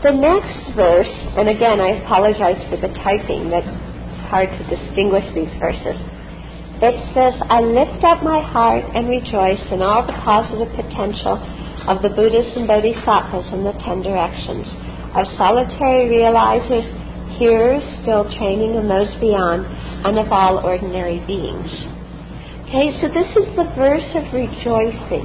The next verse, and again I apologize for the typing, that it's hard to distinguish these verses. It says, I lift up my heart and rejoice in all the positive potential of the Buddhas and Bodhisattvas in the 10 directions, of solitary realizers, hearers still training, and those beyond, and of all ordinary beings. Okay, so this is the verse of rejoicing.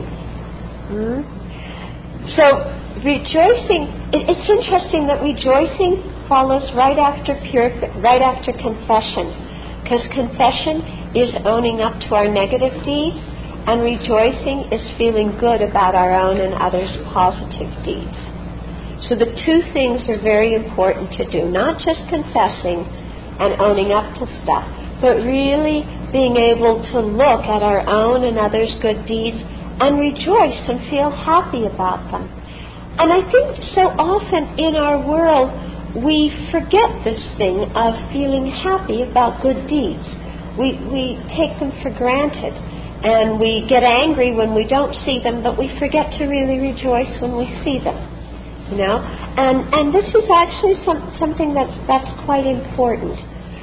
So rejoicing, it's interesting that rejoicing follows right after confession, because confession is owning up to our negative deeds, and rejoicing is feeling good about our own and others' positive deeds. So the two things are very important to do, not just confessing and owning up to stuff, but really being able to look at our own and others' good deeds and rejoice and feel happy about them. And I think so often in our world we forget this thing of feeling happy about good deeds. We take them for granted, and we get angry when we don't see them, but we forget to really rejoice when we see them. You know, and this is actually something that's quite important.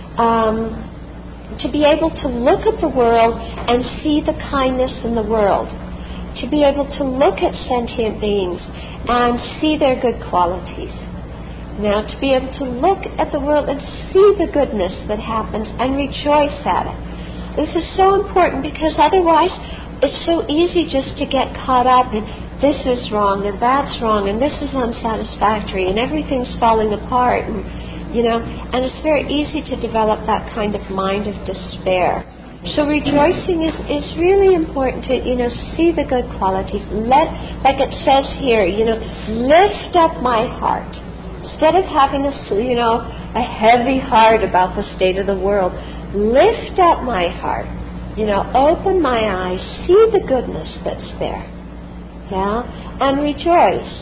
To be able to look at the world and see the kindness in the world. To be able to look at sentient beings and see their good qualities. Now, to be able to look at the world and see the goodness that happens and rejoice at it. This is so important, because otherwise it's so easy just to get caught up in this is wrong and that's wrong and this is unsatisfactory and everything's falling apart, and and it's very easy to develop that kind of mind of despair. So rejoicing is really important to see the good qualities. Like it says here, lift up my heart. Instead of having a heavy heart about the state of the world, lift up my heart. Open my eyes, see the goodness that's there. And rejoice.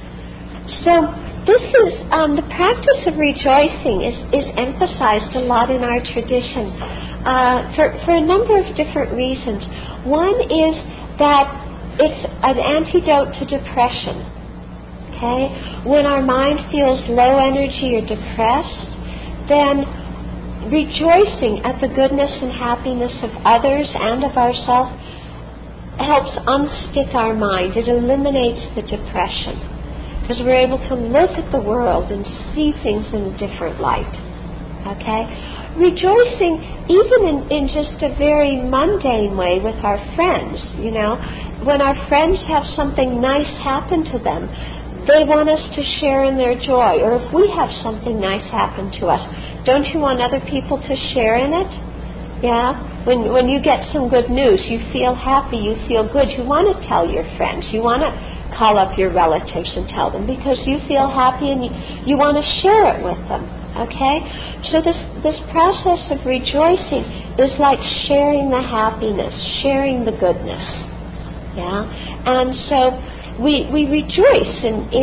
So this is the practice of rejoicing is emphasized a lot in our tradition for a number of different reasons. One is that it's an antidote to depression. Okay? When our mind feels low energy or depressed, then rejoicing at the goodness and happiness of others and of ourselves helps unstick our mind. It eliminates the depression, because we're able to look at the world and see things in a different light. Okay? Rejoicing even in just a very mundane way with our friends, when our friends have something nice happen to them, they want us to share in their joy. Or if we have something nice happen to us, don't you want other people to share in it? Yeah? When you get some good news, you feel happy, you feel good. You want to tell your friends. You want to call up your relatives and tell them, because you feel happy and you want to share it with them. Okay? So this process of rejoicing is like sharing the happiness, sharing the goodness. Yeah? And so we rejoice in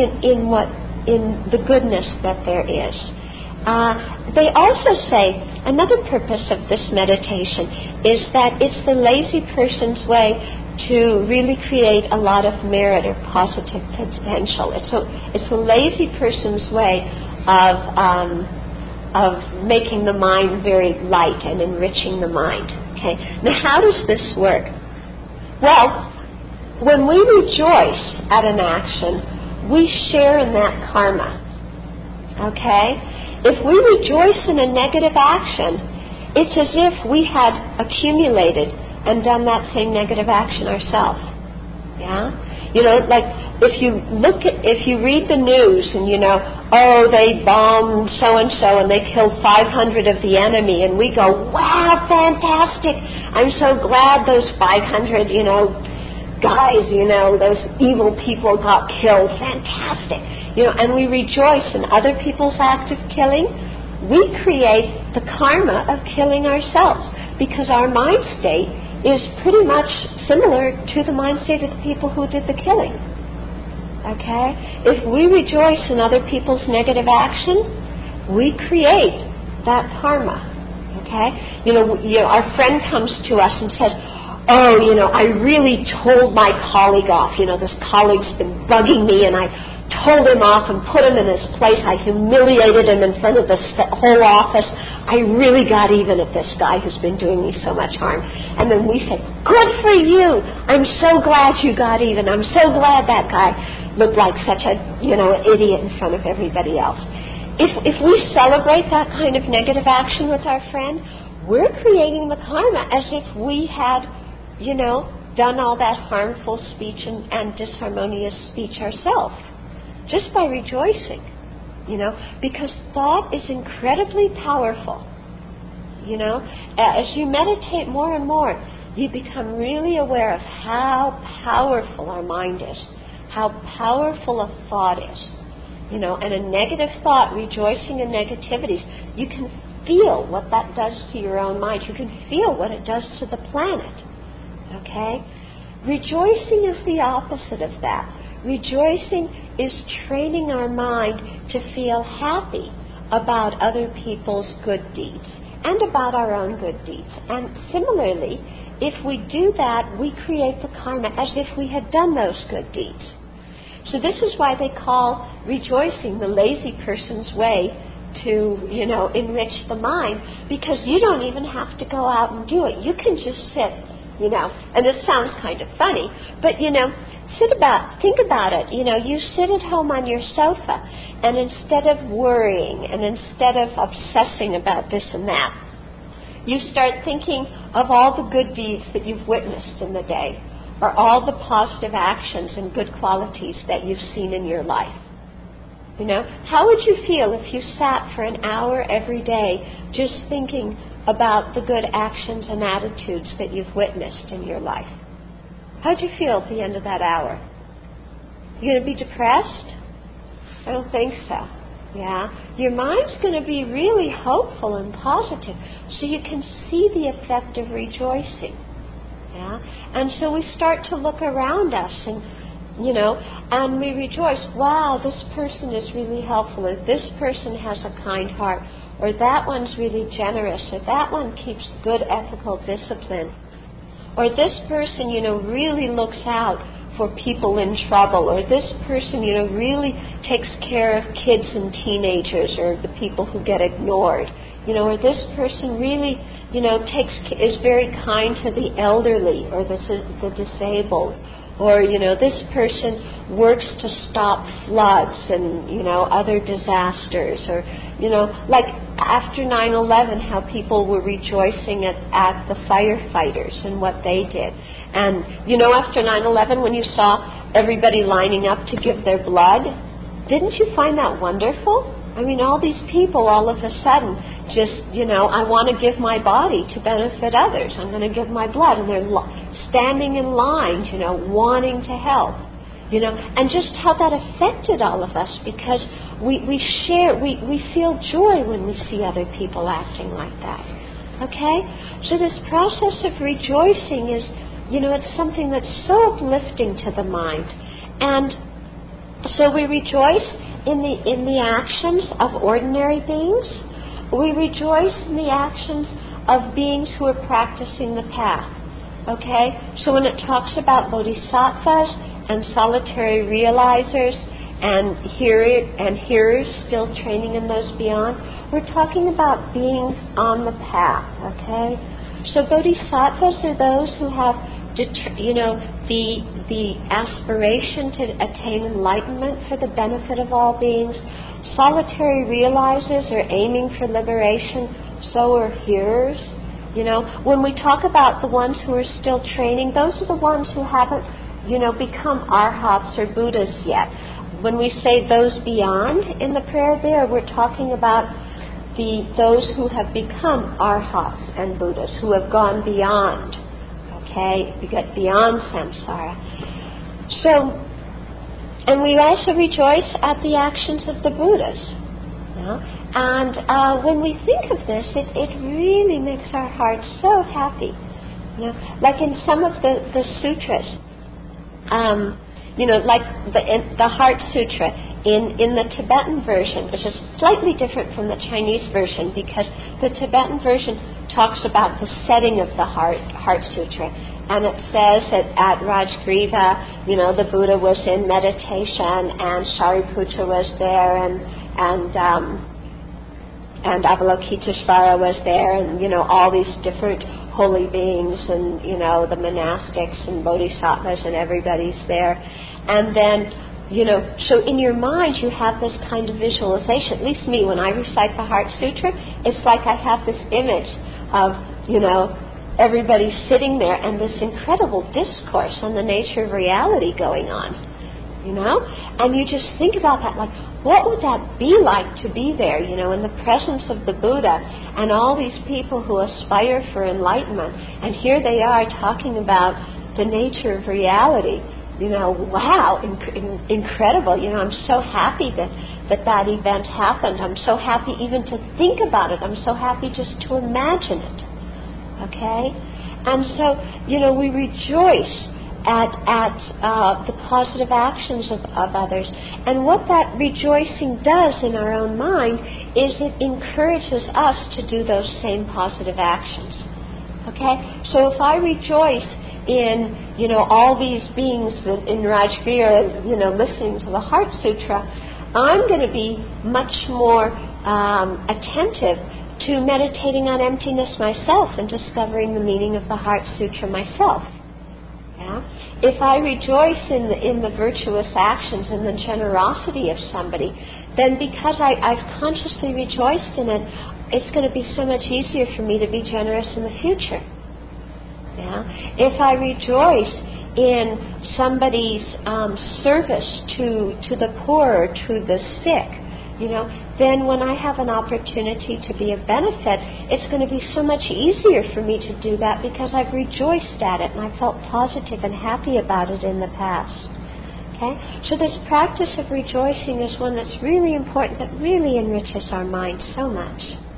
the goodness that there is. They also say another purpose of this meditation is that it's the lazy person's way to really create a lot of merit or positive potential. It's a lazy person's way of making the mind very light and enriching the mind. Okay. Now, how does this work? Well, when we rejoice at an action, we share in that karma. Okay? If we rejoice in a negative action, it's as if we had accumulated and done that same negative action ourselves. Yeah? Like if you read the news and they bombed so-and-so and they killed 500 of the enemy, and we go, wow, fantastic. I'm so glad those 500, guys, those evil people got killed. Fantastic. And we rejoice in other people's act of killing. We create the karma of killing ourselves, because our mind state is pretty much similar to the mind state of the people who did the killing. Okay? If we rejoice in other people's negative action, we create that karma. Okay? Our friend comes to us and says, I really told my colleague off. This colleague's been bugging me, and I told him off and put him in his place. I humiliated him in front of the whole office. I really got even at this guy who's been doing me so much harm. And then we said, good for you. I'm so glad you got even. I'm so glad that guy looked like such a, idiot in front of everybody else. If we celebrate that kind of negative action with our friend, we're creating the karma as if we had, done all that harmful speech and disharmonious speech ourselves. Just by rejoicing, because thought is incredibly powerful. As you meditate more and more, you become really aware of how powerful our mind is, how powerful a thought is. And a negative thought, rejoicing in negativities, you can feel what that does to your own mind. You can feel what it does to the planet. Okay? Rejoicing is the opposite of that. Rejoicing is training our mind to feel happy about other people's good deeds and about our own good deeds. And similarly, if we do that, we create the karma as if we had done those good deeds. So this is why they call rejoicing the lazy person's way to, enrich the mind, because you don't even have to go out and do it. You can just sit, and it sounds kind of funny, but, think about it. You sit at home on your sofa, and instead of worrying and instead of obsessing about this and that, you start thinking of all the good deeds that you've witnessed in the day, or all the positive actions and good qualities that you've seen in your life. How would you feel if you sat for an hour every day just thinking about the good actions and attitudes that you've witnessed in your life? How'd you feel at the end of that hour? You going to be depressed? I don't think so. Yeah? Your mind's going to be really hopeful and positive, so you can see the effect of rejoicing. Yeah? And so we start to look around us and we rejoice, wow, this person is really helpful, or this person has a kind heart, or that one's really generous, or that one keeps good ethical discipline, or this person, really looks out for people in trouble, or this person, really takes care of kids and teenagers, or the people who get ignored, or this person really, is very kind to the elderly, or the disabled. Or, this person works to stop floods and, other disasters. Or, like after 9/11, how people were rejoicing at the firefighters and what they did. And, after 9/11, when you saw everybody lining up to give their blood, didn't you find that wonderful? I mean, all these people all of a sudden just, I want to give my body to benefit others. I'm going to give my blood. And they're standing in lines, wanting to help. And just how that affected all of us, because we feel joy when we see other people acting like that. Okay? So this process of rejoicing is, it's something that's so uplifting to the mind. And so we rejoice in the actions of ordinary beings. We rejoice in the actions of beings who are practicing the path. Okay? So when it talks about bodhisattvas and solitary realizers and hearers still training in those beyond, we're talking about beings on the path. Okay? So bodhisattvas are those who have the aspiration to attain enlightenment for the benefit of all beings. Solitary realizers are aiming for liberation. So are hearers. When we talk about the ones who are still training, those are the ones who haven't, become arhats or Buddhas yet. When we say those beyond in the prayer there, we're talking about those who have become arhats and Buddhas, who have gone beyond. Okay, we get beyond samsara. So, and we also rejoice at the actions of the Buddhas. And when we think of this, it really makes our hearts so happy. Like in some of the sutras, like the Heart Sutra in the Tibetan version, which is slightly different from the Chinese version, because the Tibetan version talks about the setting of the Heart Sutra, And it says that at Rajgriva, the Buddha was in meditation, and Shariputra was there, and Avalokiteshvara was there, and all these different holy beings, and the monastics and bodhisattvas, and everybody's there. And then so in your mind you have this kind of visualization. At least me, when I recite the Heart Sutra, it's like I have this image of everybody sitting there and this incredible discourse on the nature of reality going on, and you just think about that, like, what would that be like to be there, in the presence of the Buddha and all these people who aspire for enlightenment, and here they are talking about the nature of reality. Wow, incredible. I'm so happy that event happened. I'm so happy even to think about it. I'm so happy just to imagine it. Okay? And so, we rejoice at the positive actions of others. And what that rejoicing does in our own mind is it encourages us to do those same positive actions. Okay? So if I rejoice in, all these beings that in Rajgriha, listening to the Heart Sutra, I'm going to be much more attentive to meditating on emptiness myself and discovering the meaning of the Heart Sutra myself. Yeah? If I rejoice in the virtuous actions and the generosity of somebody, then because I've consciously rejoiced in it, it's going to be so much easier for me to be generous in the future. Yeah? If I rejoice in somebody's service to the poor or to the sick, then when I have an opportunity to be of benefit, it's going to be so much easier for me to do that because I've rejoiced at it and I felt positive and happy about it in the past. Okay? So this practice of rejoicing is one that's really important, that really enriches our mind so much.